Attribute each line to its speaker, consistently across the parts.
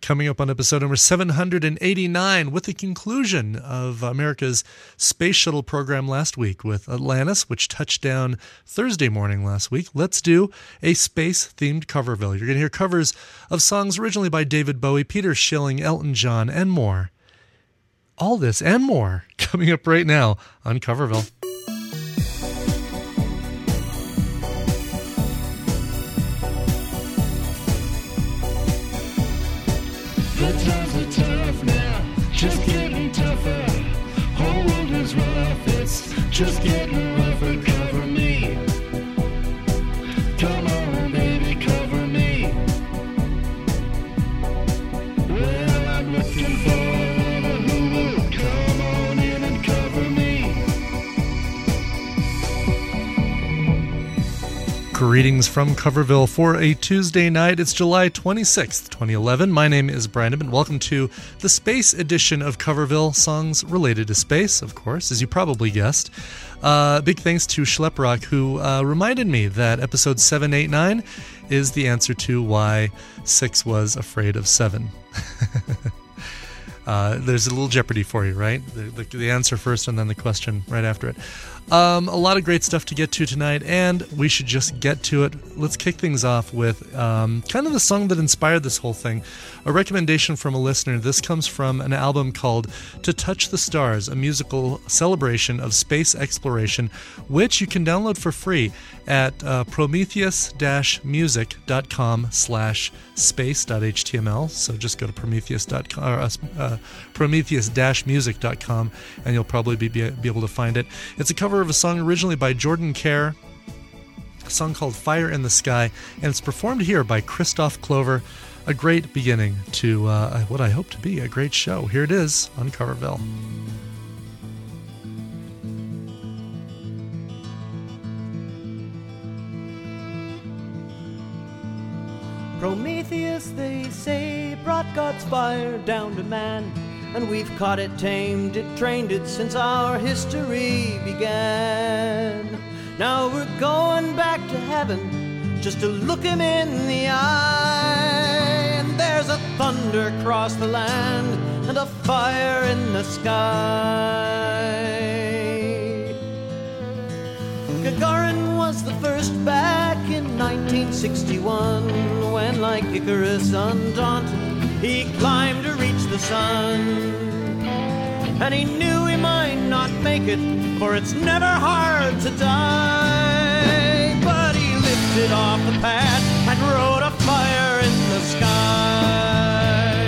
Speaker 1: Coming up on episode number 789 with the conclusion of America's space shuttle program last week with Atlantis, which touched down Thursday morning last week. Let's do a space-themed Coverville. You're going to hear covers of songs originally by David Bowie, Peter Schilling, Elton John, and more. All this and more coming up right now on Coverville.
Speaker 2: The times are tough now, just getting tougher. Whole world is rough, it's just getting rougher. Cover me. Come on, baby, cover me. Well, I'm looking for one who will come on in and cover me.
Speaker 1: Greetings from Coverville for a Tuesday night. It's July 26th, 2011. My name is Brian Ibben. Welcome to the space edition of Coverville, songs related to space, of course, as you probably guessed. Big thanks to Schleprock, who reminded me that episode 789 is the answer to why 6 was afraid of 7. There's a little Jeopardy for you, right? The answer first and then the question right after it. A lot of great stuff to get to tonight, and we should just get to it. Let's kick things off with kind of the song that inspired this whole thing. A recommendation from a listener. This comes from an album called To Touch the Stars, a musical celebration of space exploration, which you can download for free at prometheus-music.com/space.html. So just go to prometheus-music.com, and you'll probably be able to find it. It's a cover of a song originally by Jordan Kerr, a song called Fire in the Sky, and it's performed here by Christoph Clover. A great beginning to what I hope to be a great show. Here it is on Coverville.
Speaker 3: Prometheus, they say, brought God's fire down to man, and we've caught it, tamed it, trained it since our history began. Now we're going back to heaven just to look him in the eye. And there's a thunder across the land and a fire in the sky. Gagarin was the first back in 1961, when like Icarus undaunted he climbed to reach the sun. And he knew he might not make it, for it's never hard to die. But he lifted off the pad and wrote a fire in the sky.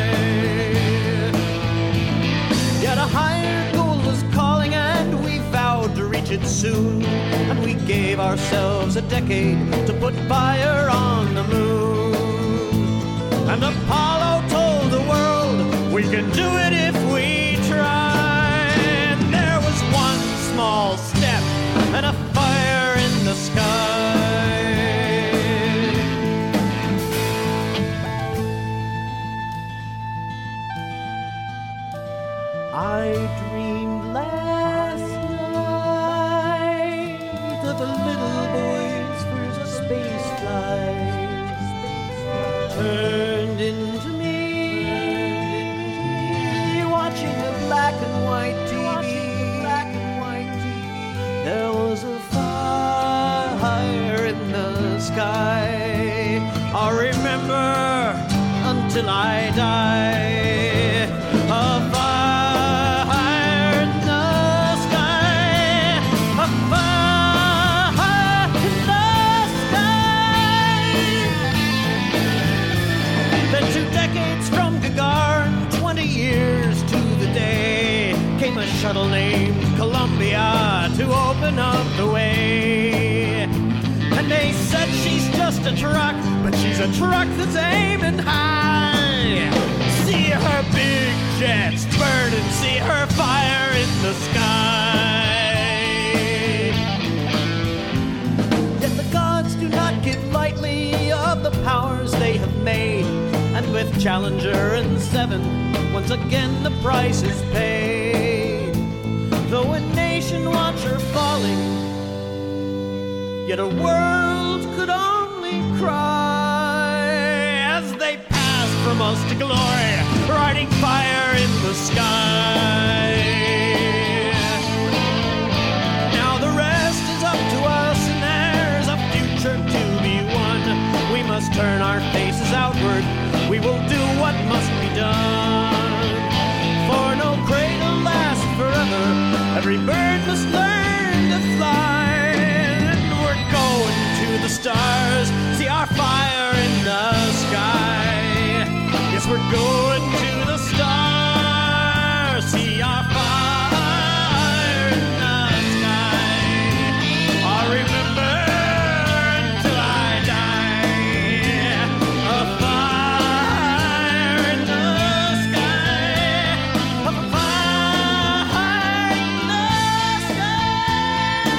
Speaker 3: Yet a higher goal was calling, and we vowed to reach it soon. And we gave ourselves a decade to put fire on the moon. And Apollo told the world we can do it if we try. And there was one small step and a fire in the sky. I dreamed last night of a little boy's first space flight, turned into me, watching the black and white TV. There was a fire in the sky. I'll remember until I die. A fire in the sky. A fire in the sky. Then 2 decades from Gagarin, 20 years to the day, came a shuttle named Columbia to open up the way. And they said she's just a truck, but she's a truck that's aiming high. See her big jets burn and see her fire in the sky. Yet the gods do not give lightly of the powers they have made. And with Challenger and 7, once again the price is paid. Though a nation watch her falling, yet a world could only cry as they pass from us to glory, riding fire in the sky. Now the rest is up to us, and there's a future to be won. We must turn our faces outward, we will do what must be done. For no cradle lasts forever, every bird must learn to fly. And we're going to the stars, see our fire in the sky. Yes, we're going to the stars, see our fire in the sky. I'll remember until I die, a fire in the sky, a fire in the sky.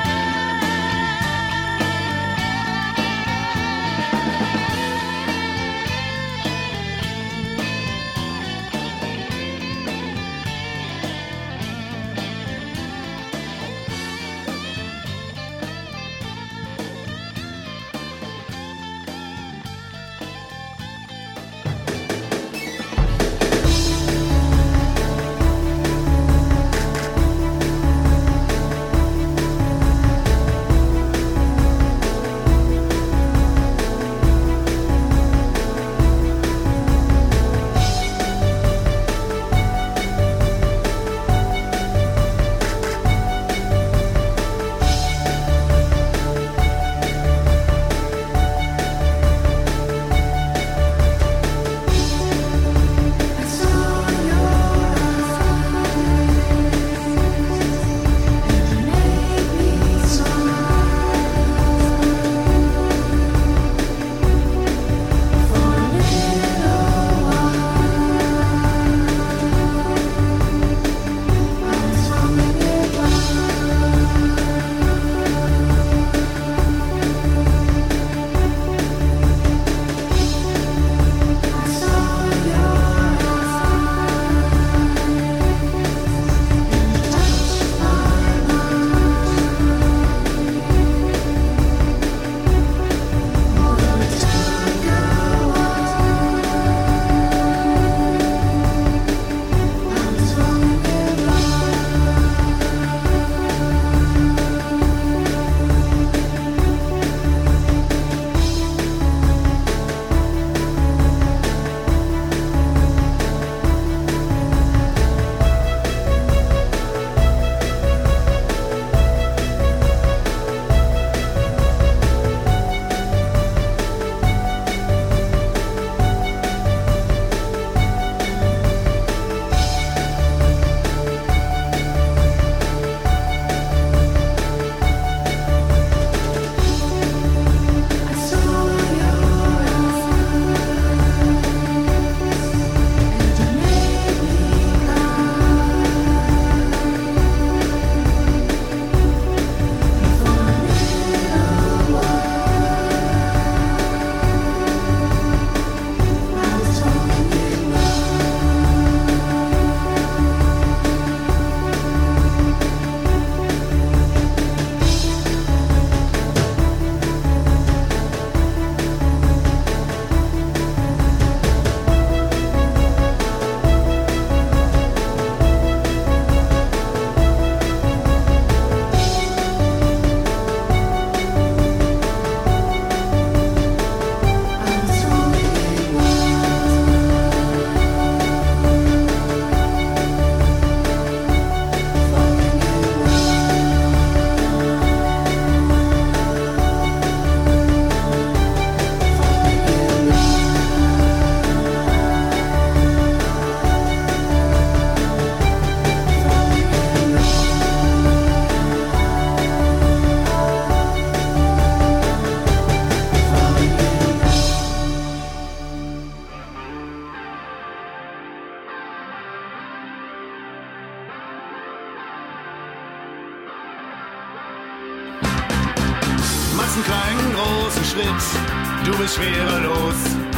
Speaker 4: einen kleinen, großen Schritt, du bist schwerelos.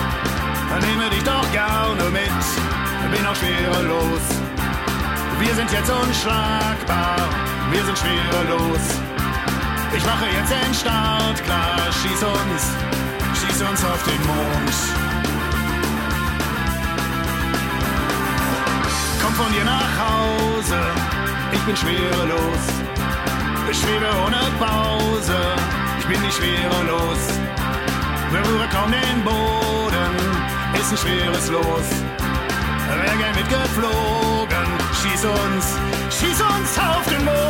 Speaker 4: Dann nehme dich doch gerne mit, bin auch schwerelos. Wir sind jetzt unschlagbar, wir sind schwerelos. Ich mache jetzt den Start klar, schieß uns auf den Mond. von dir nach Hause. Ich bin schwerelos, ich schwebe ohne Pause. Ich bin nicht schwerelos, berühre kaum den Boden, ist ein schweres Los. Wär gern mitgeflogen, schieß uns auf den Mond.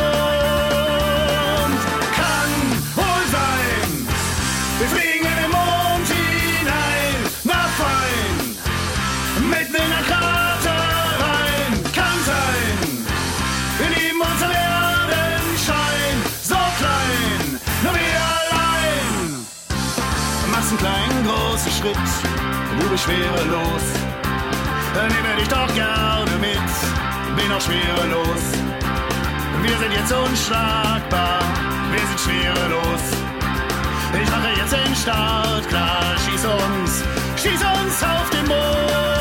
Speaker 4: Kann wohl sein, wir fliegen in den Mond hinein, nach fein, mitten in der Krater rein. Kann sein, wir lieben uns am Erdenschein, so klein, nur wir allein. Machst einen kleinen, großen Schritt, du bist schwerelos. Nehme dich doch gerne mit, bin auch schwerelos. Wir sind jetzt unschlagbar, wir sind schwerelos. Ich mache jetzt den Start klar, schieß uns auf den Mond.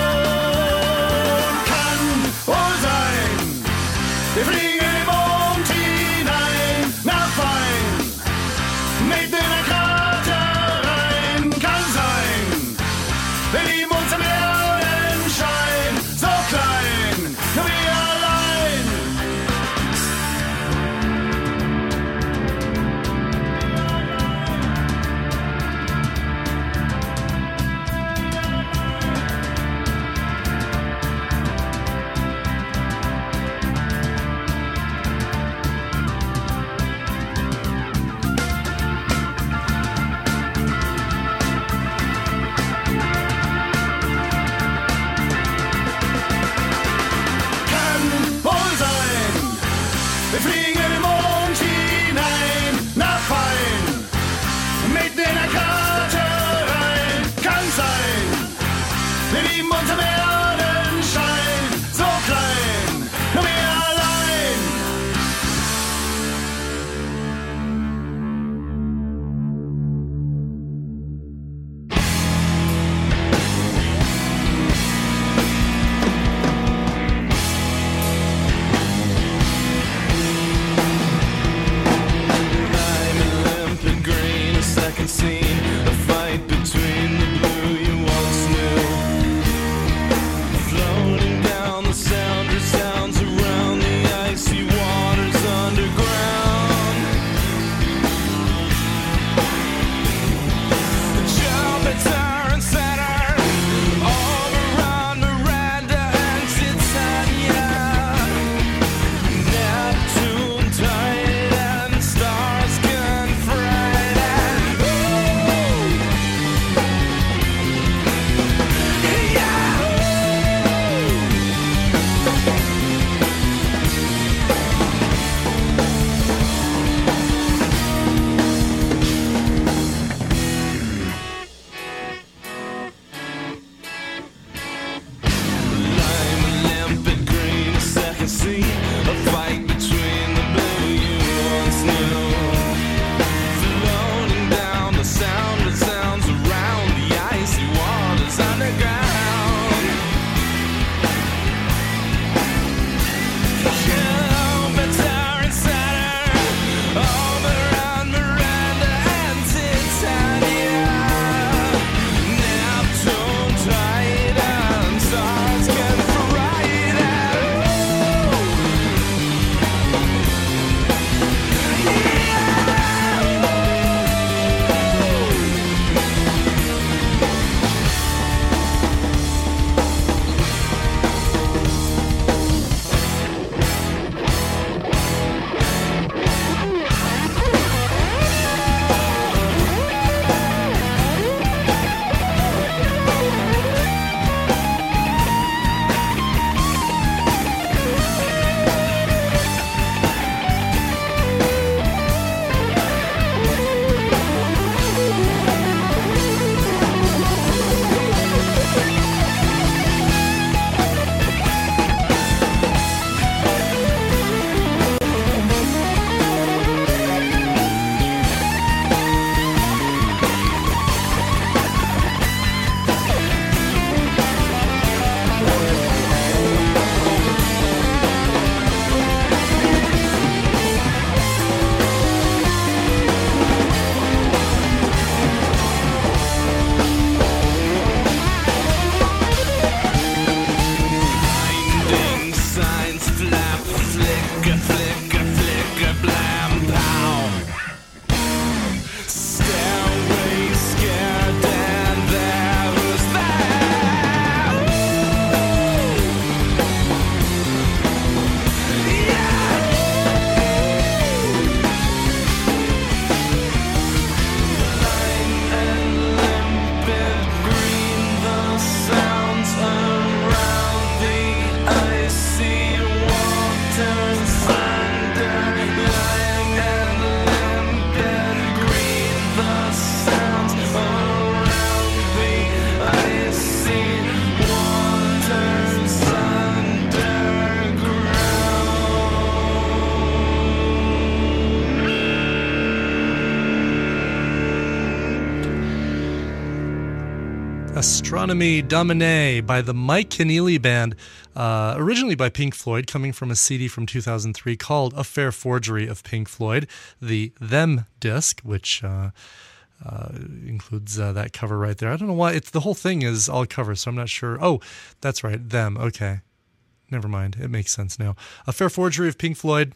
Speaker 4: Kann wohl sein, wir fliegen in den Mond hinein, nach fein, mitten in der Krater rein. Kann sein, wir lieben uns am Erdenschein, so klein, nur wir allein.
Speaker 1: Astronomy Domine by the Mike Keneally Band, originally by Pink Floyd, coming from a CD from 2003 called A Fair Forgery of Pink Floyd, the Them disc, which includes that cover right there. I don't know why. The whole thing is all covers, so I'm not sure. Oh, that's right, Them. Okay. Never mind. It makes sense now. A Fair Forgery of Pink Floyd.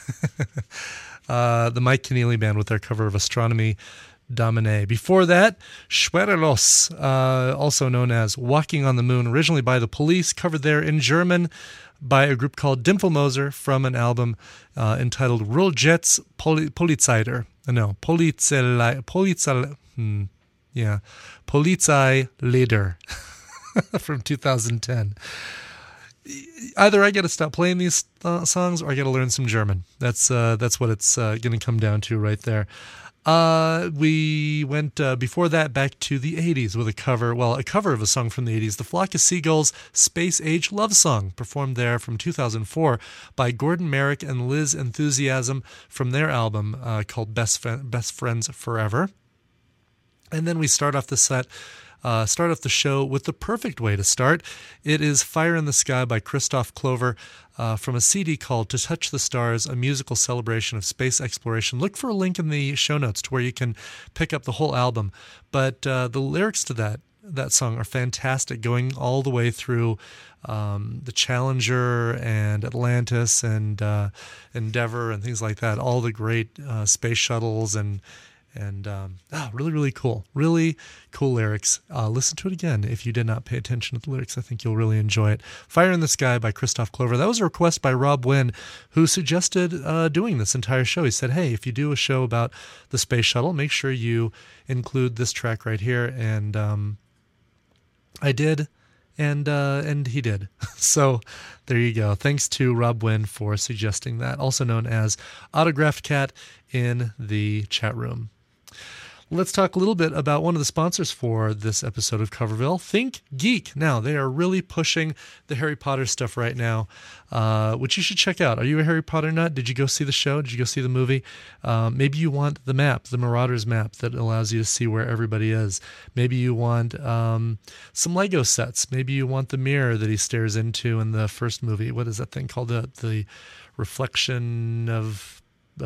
Speaker 1: The Mike Keneally Band with their cover of Astronomy Domine. Before that, Schwerelos, also known as Walking on the Moon, originally by the Police, covered there in German by a group called Dimpelmoser from an album entitled Rolljets Polizeider. No, Polizeilieder from 2010. Either I got to stop playing these songs or I got to learn some German. That's what it's going to come down to right there. We went before that back to the 80s with a cover of a song from the 80s, The Flock of Seagulls Space Age Love Song, performed there from 2004 by Gordon Merrick and Liz Enthusiasm from their album called Best Friends Forever. And then we start off the show with the perfect way to start. It is Fire in the Sky by Christoph Clover from a CD called To Touch the Stars, a musical celebration of space exploration. Look for a link in the show notes to where you can pick up the whole album. But the lyrics to that song are fantastic, going all the way through the Challenger and Atlantis and Endeavour and things like that, all the great space shuttles and really, really cool lyrics. Listen to it again if you did not pay attention to the lyrics. I think you'll really enjoy it. Fire in the Sky by Christoph Clover. That was a request by Rob Wynn, who suggested doing this entire show. He said, hey, if you do a show about the space shuttle, make sure you include this track right here. And I did, and he did. So there you go. Thanks to Rob Wynn for suggesting that, also known as Autographed Cat in the chat room. Let's talk a little bit about one of the sponsors for this episode of Coverville, Think Geek. Now, they are really pushing the Harry Potter stuff right now, which you should check out. Are you a Harry Potter nut? Did you go see the show? Did you go see the movie? Maybe you want the map, the Marauders map that allows you to see where everybody is. Maybe you want some Lego sets. Maybe you want the mirror that he stares into in the first movie. What is that thing called? The reflection of...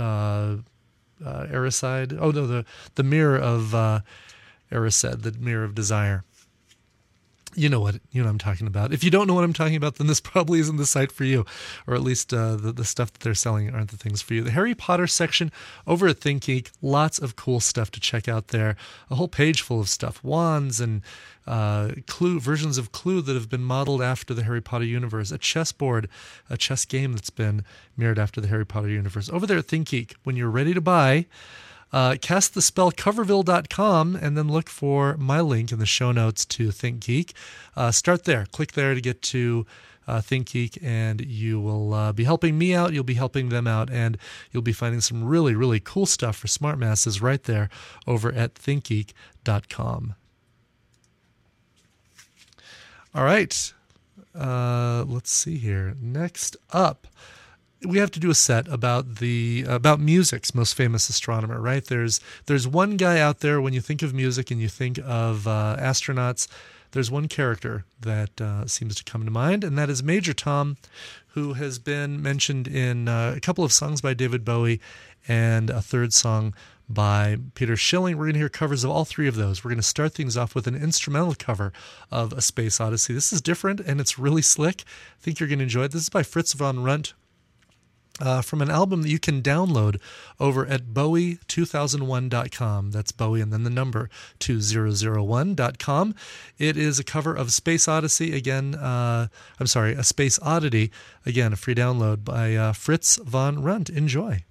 Speaker 1: Erised. Oh no, the mirror of Erised, the mirror of desire. You know what I'm talking about. If you don't know what I'm talking about, then this probably isn't the site for you, or at least the stuff that they're selling aren't the things for you. The Harry Potter section over at Think Geek, lots of cool stuff to check out there. A whole page full of stuff, wands and versions of Clue that have been modeled after the Harry Potter universe, a chessboard, a chess game that's been mirrored after the Harry Potter universe. Over there at Think Geek, when you're ready to buy, cast the spell coverville.com and then look for my link in the show notes to Think Geek. Start there. Click there to get to Think Geek, and you will be helping me out. You'll be helping them out, and you'll be finding some really, really cool stuff for smart masses right there over at thinkgeek.com. All right. Let's see here. Next up, we have to do a set about music's most famous astronomer, right? There's one guy out there, when you think of music and you think of astronauts, there's one character that seems to come to mind, and that is Major Tom, who has been mentioned in a couple of songs by David Bowie and a third song by Peter Schilling. We're going to hear covers of all three of those. We're going to start things off with an instrumental cover of A Space Odyssey. This is different, and it's really slick. I think you're going to enjoy it. This is by Fritz von Runt, from an album that you can download over at Bowie2001.com. That's Bowie and then the number 2001.com. It is a cover of Space Odyssey, A Space Oddity, again, a free download by Fritz von Runt. Enjoy.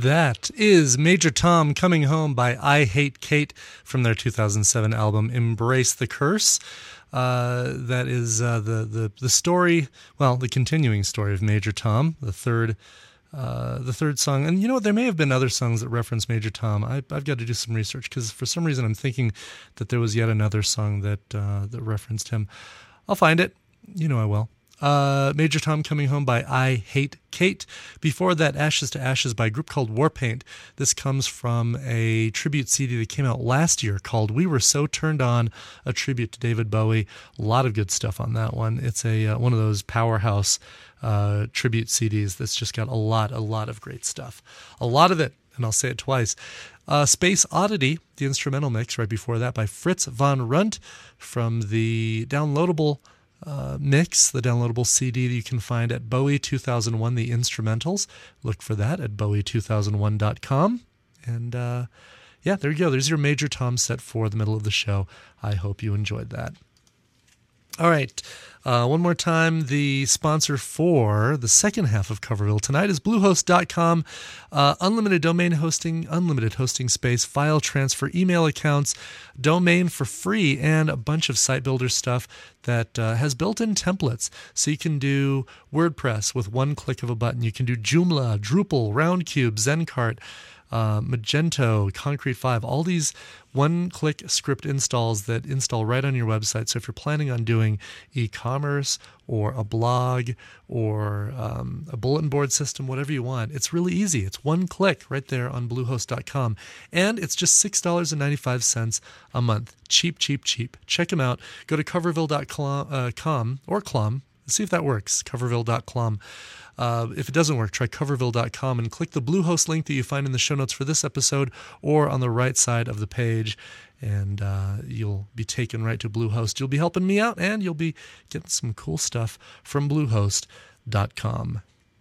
Speaker 1: That is Major Tom Coming Home by I Hate Kate from their 2007 album Embrace the Curse. That is the story, well, the continuing story of Major Tom, the third song. And you know what? There may have been other songs that reference Major Tom. I've got to do some research because for some reason I'm thinking that there was yet another song that referenced him. I'll find it. You know I will. Major Tom Coming Home by I Hate Kate. Before that, Ashes to Ashes by a group called Warpaint. This comes from a tribute CD that came out last year called We Were So Turned On, a tribute to David Bowie. A lot of good stuff on that one. It's one of those powerhouse tribute CDs that's just got a lot of great stuff. A lot of it, and I'll say it twice. Space Oddity, the instrumental mix right before that by Fritz von Runt from the downloadable mix, the downloadable CD that you can find at Bowie 2001, the instrumentals. Look for that at bowie2001.com. And yeah, there you go. There's your Major Tom set for the middle of the show. I hope you enjoyed that. All right. One more time, the sponsor for the second half of Coverville tonight is Bluehost.com. Unlimited domain hosting, unlimited hosting space, file transfer, email accounts, domain for free, and a bunch of site builder stuff that has built-in templates. So you can do WordPress with one click of a button. You can do Joomla, Drupal, Roundcube, Zencart, Magento, Concrete 5, all these one-click script installs that install right on your website. So if you're planning on doing e-commerce or a blog or a bulletin board system, whatever you want, it's really easy. It's one click right there on Bluehost.com. And it's just $6.95 a month. Cheap, cheap, cheap. Check them out. Go to coverville.com or Clom. See if that works. Coverville.com. If it doesn't work, try coverville.com and click the Bluehost link that you find in the show notes for this episode or on the right side of the page, and you'll be taken right to Bluehost. You'll be helping me out, and you'll be getting some cool stuff from Bluehost.com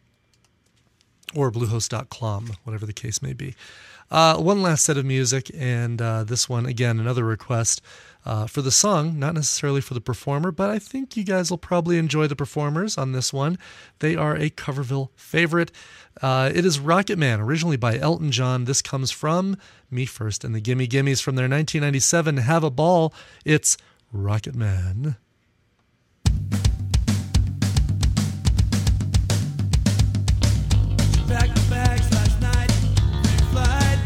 Speaker 1: or Bluehost.clom, whatever the case may be. One last set of music, and this one, again, another request for the song, not necessarily for the performer, but I think you guys will probably enjoy the performers on this one. They are a Coverville favorite. It is Rocket Man, originally by Elton John. This comes from Me First and the Gimme Gimmes from their 1997 Have a Ball. It's Rocket Man.
Speaker 5: Packed bags last night, flight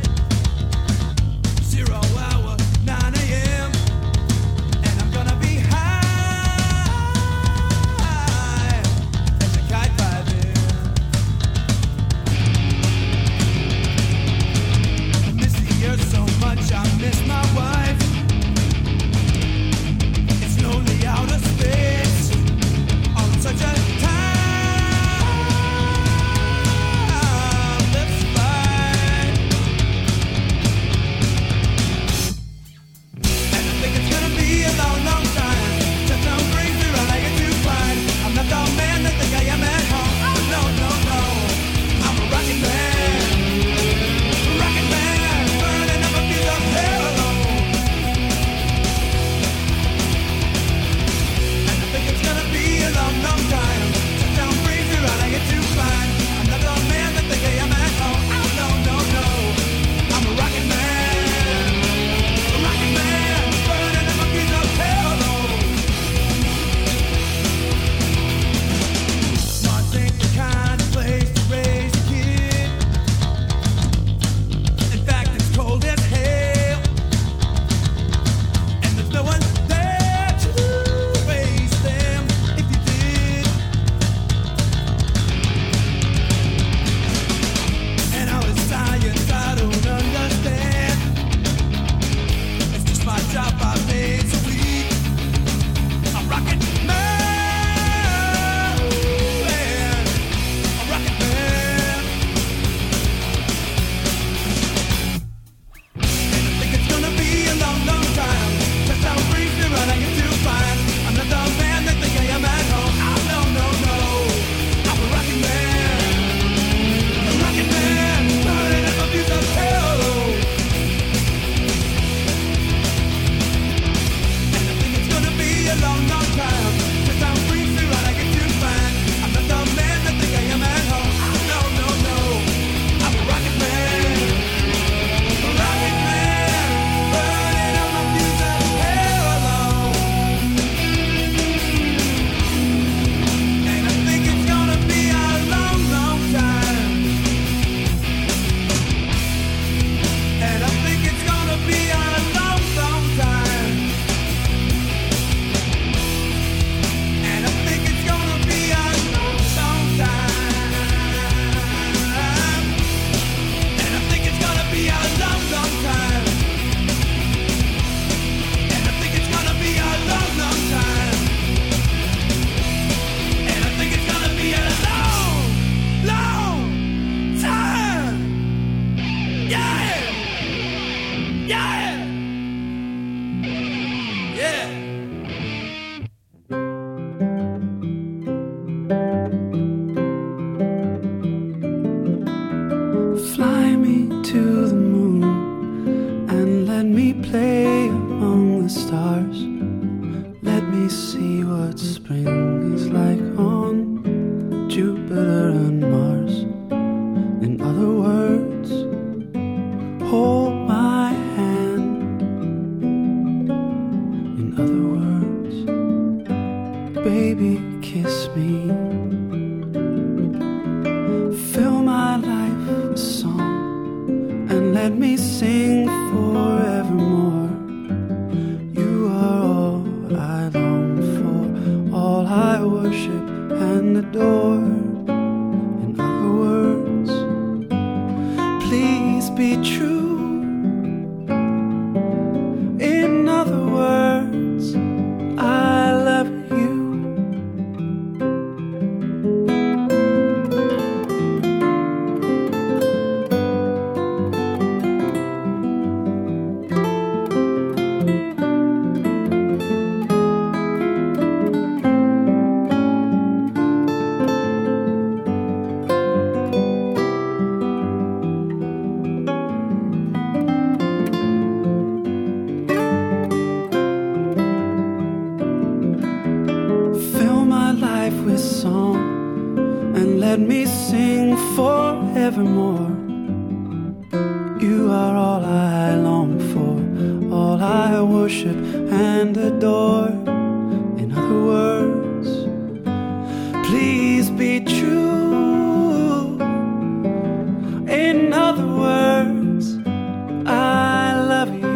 Speaker 5: 0 hour 9 a.m. and I'm gonna be high as a kite by then. I miss the earth so much, I miss my wife. It's lonely out
Speaker 6: what spring is like on Jupiter and Mars. In other words, hold my hand. In other words, baby, kiss me. Fill my life with song and let me sing forevermore. You are all I long for, all I worship and adore. In other words, please be true. In other words, I love you. Fill my life with song and let me sing forevermore. You are all I long for, all I worship and adore. In other words, please be true. In other words, I love you.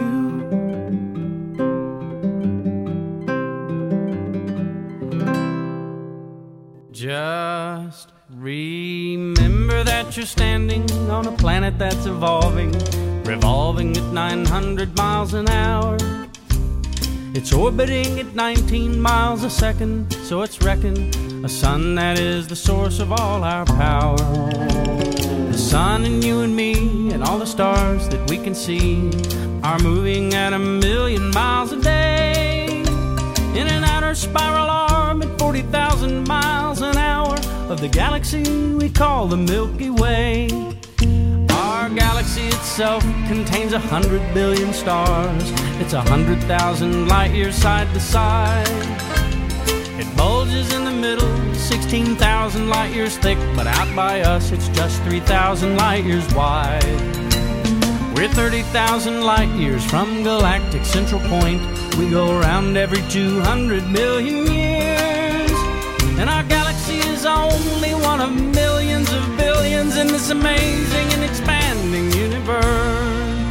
Speaker 3: Just remember that you're standing on a planet that's evolving, revolving at 900 miles an hour. It's orbiting at 19 miles a second, so it's reckoned a sun that is the source of all our power. The sun and you and me and all the stars that we can see are moving at 1,000,000 miles a day in an outer spiral arm at 40,000 miles an hour of the galaxy we call the Milky Way. Our galaxy itself contains 100 billion stars. It's 100,000 light years side to side. It bulges in the middle, 16,000 light years thick, but out by us it's just 3,000 light years wide. We're 30,000 light years from galactic central point. We go around every 200 million years. And our galaxy is only one of millions of billions in this amazing and expanding universe.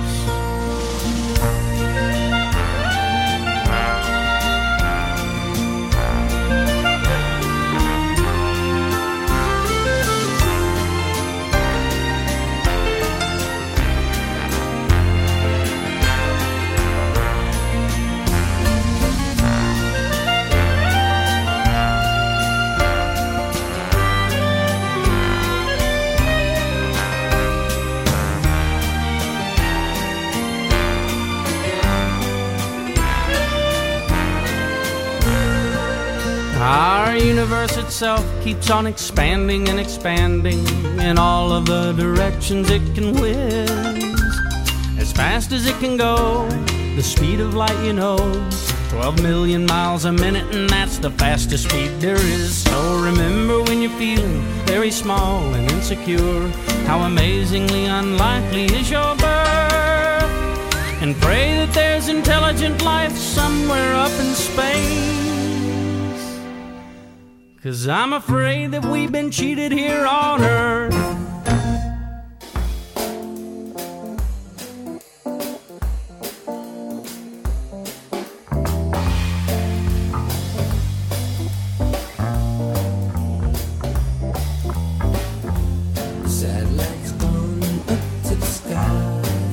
Speaker 3: Our universe itself keeps on expanding and expanding in all of the directions it can whiz. As fast as it can go, the speed of light, 12 million miles a minute, and that's the fastest speed there is. So remember when you're feeling very small and insecure, how amazingly unlikely is your birth. And pray that there's intelligent life somewhere up in space. 'Cause I'm afraid that we've been cheated here on Earth.
Speaker 2: Satellites gone up to the sky.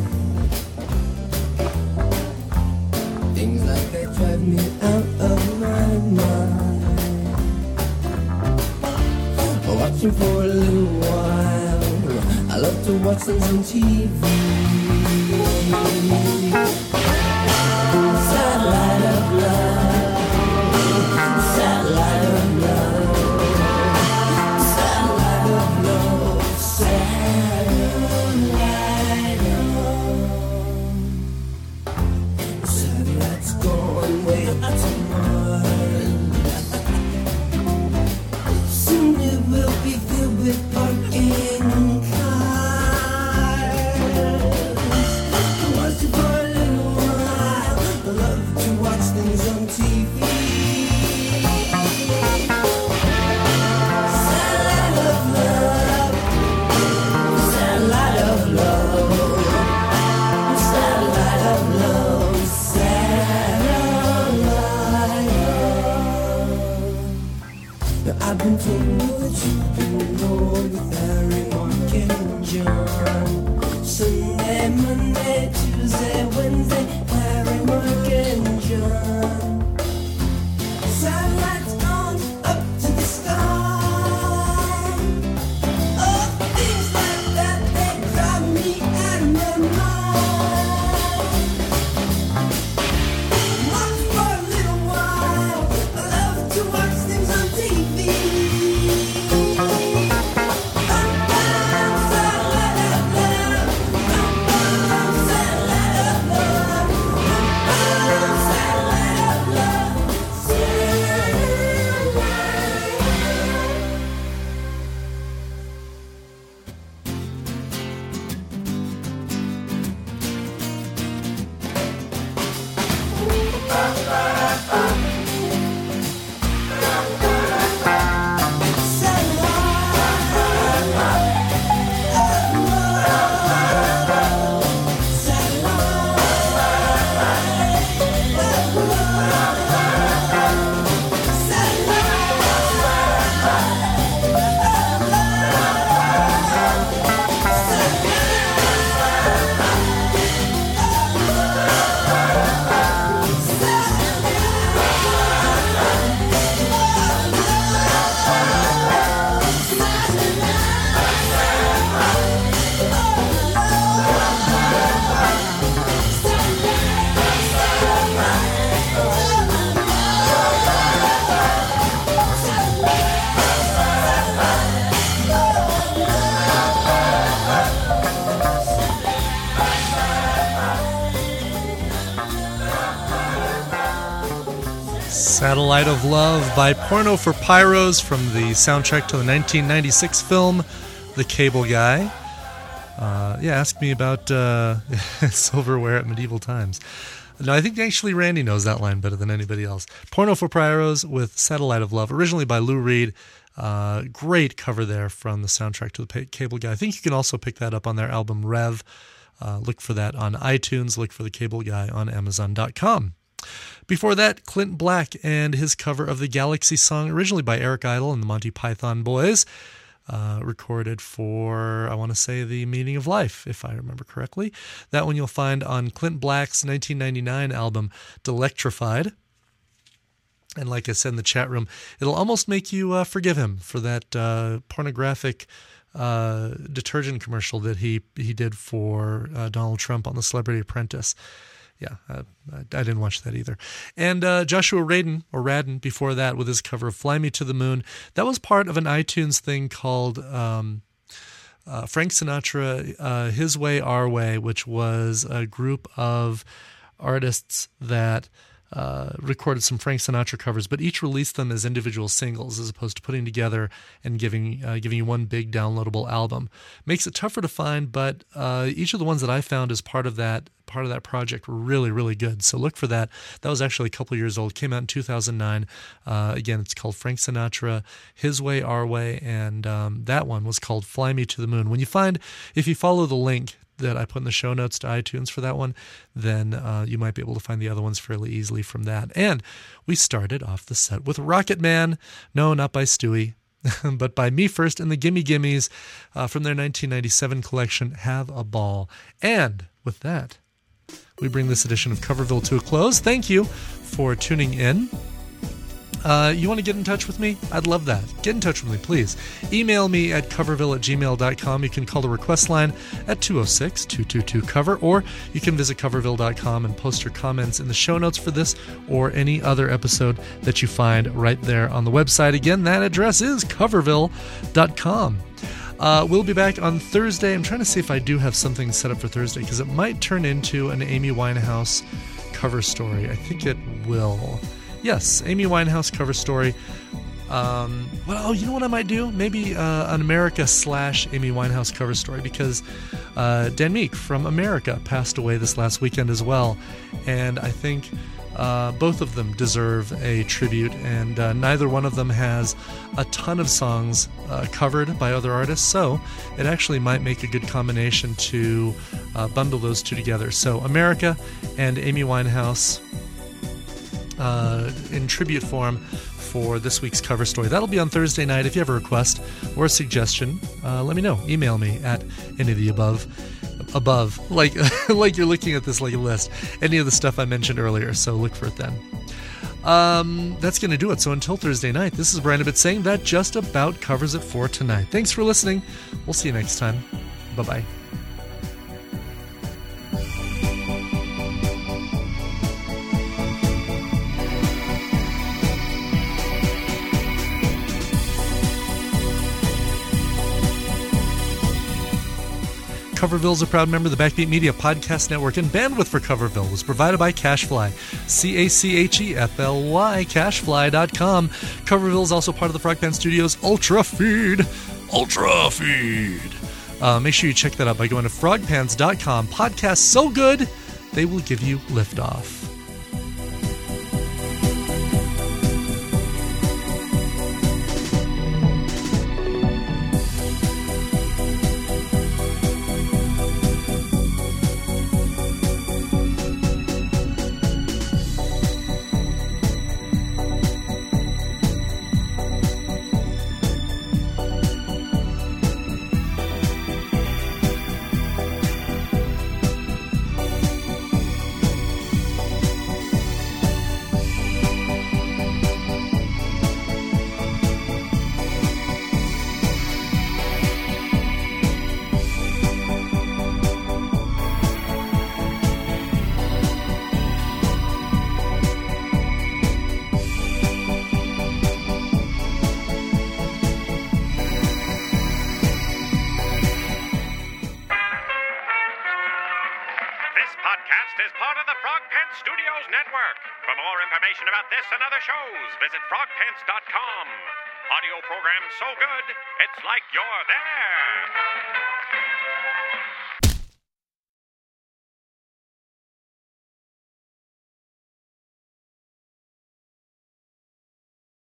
Speaker 2: Things like that drive me out of my mind. Watching for a little while, I love to watch things on TV. Satellite of love, satellite of love, satellite of love, satellite of. Satellites going way up to Mars.
Speaker 7: I've been told you've been known Barry, Mark, and John. Sunday, Monday, Tuesday, Wednesday, Harry, Mark, and John. Satellites gone up to the sky. Oh, things like that, they drive me out of my mind. Watch for a little while. I love to watch things on TV.
Speaker 1: Satellite of Love by Porno for Pyros from the soundtrack to the 1996 film The Cable Guy. Ask me about silverware at medieval times. No, I think actually Randy knows that line better than anybody else. Porno for Pyros with Satellite of Love, originally by Lou Reed. Great cover there from the soundtrack to the Cable Guy. I think you can also pick that up on their album Rev. Look for that on iTunes. Look for The Cable Guy on Amazon.com. Before that, Clint Black and his cover of the Galaxy song, originally by Eric Idle and the Monty Python Boys, recorded for, I want to say, The Meaning of Life, if I remember correctly. That one you'll find on Clint Black's 1999 album, Delectrified. And like I said in the chat room, it'll almost make you forgive him for that pornographic detergent commercial that he did for Donald Trump on The Celebrity Apprentice. Yeah, I didn't watch that either. And Joshua Radin before that with his cover of Fly Me to the Moon. That was part of an iTunes thing called Frank Sinatra, His Way, Our Way, which was a group of artists that recorded some Frank Sinatra covers, but each released them as individual singles as opposed to putting together and giving you one big downloadable album. Makes it tougher to find, but each of the ones that I found as part of that project were really, really good. So look for that. That was actually a couple years old. Came out in 2009. Again, it's called Frank Sinatra, His Way, Our Way, and that one was called Fly Me to the Moon. If you follow the link that I put in the show notes to iTunes for that one, then you might be able to find the other ones fairly easily from that. And we started off the set with Rocket Man. No, not by Stewie, but by Me First and the Gimme Gimmes from their 1997 collection, Have a Ball. And with that, we bring this edition of Coverville to a close. Thank you for tuning in. You want to get in touch with me? I'd love that. Get in touch with me, please. Email me at coverville@gmail.com. You can call the request line at 206-222-COVER, or you can visit coverville.com and post your comments in the show notes for this or any other episode that you find right there on the website. Again, that address is coverville.com. We'll be back on Thursday. I'm trying to see if I do have something set up for Thursday, because it might turn into an Amy Winehouse cover story. I think it will. Yes, Amy Winehouse cover story. You know what I might do? Maybe an America / Amy Winehouse cover story, because Dan Meek from America passed away this last weekend as well. And I think both of them deserve a tribute, and neither one of them has a ton of songs covered by other artists, so it actually might make a good combination to bundle those two together. So America and Amy Winehouse in tribute form for this week's cover story. That'll be on Thursday night. If you have a request or a suggestion, let me know. Email me at any of the above, like like you're looking at this like a list. Any of the stuff I mentioned earlier, so look for it then. That's going to do it. So until Thursday night, this is Brian Abbott saying that just about covers it for tonight. Thanks for listening. We'll see you next time. Bye-bye. Coverville is a proud member of the Backbeat Media Podcast Network, and bandwidth for Coverville was provided by Cashfly, CACHEFLY, cashfly.com. Coverville is also part of the Frog Pants Studios Ultra Feed. Make sure you check that out by going to frogpants.com. Podcasts so good, they will give you liftoff.
Speaker 8: For more information about this and other shows, visit frogpants.com. Audio program so good, it's like you're there.